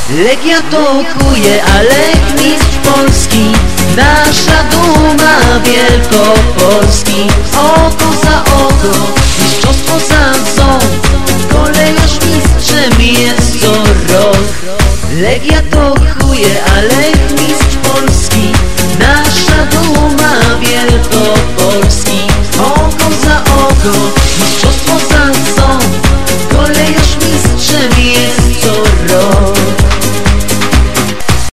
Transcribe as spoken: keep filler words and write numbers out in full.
Legia tokuje, a Lech mistrz Polski, nasza duma Wielkopolski. Oko za oko, mistrzostwo za ząb, kolejarz mistrzem jest co rok. Legia tokuje, a Lech mistrz Polski, nasza duma Wielkopolski. Oko za oko,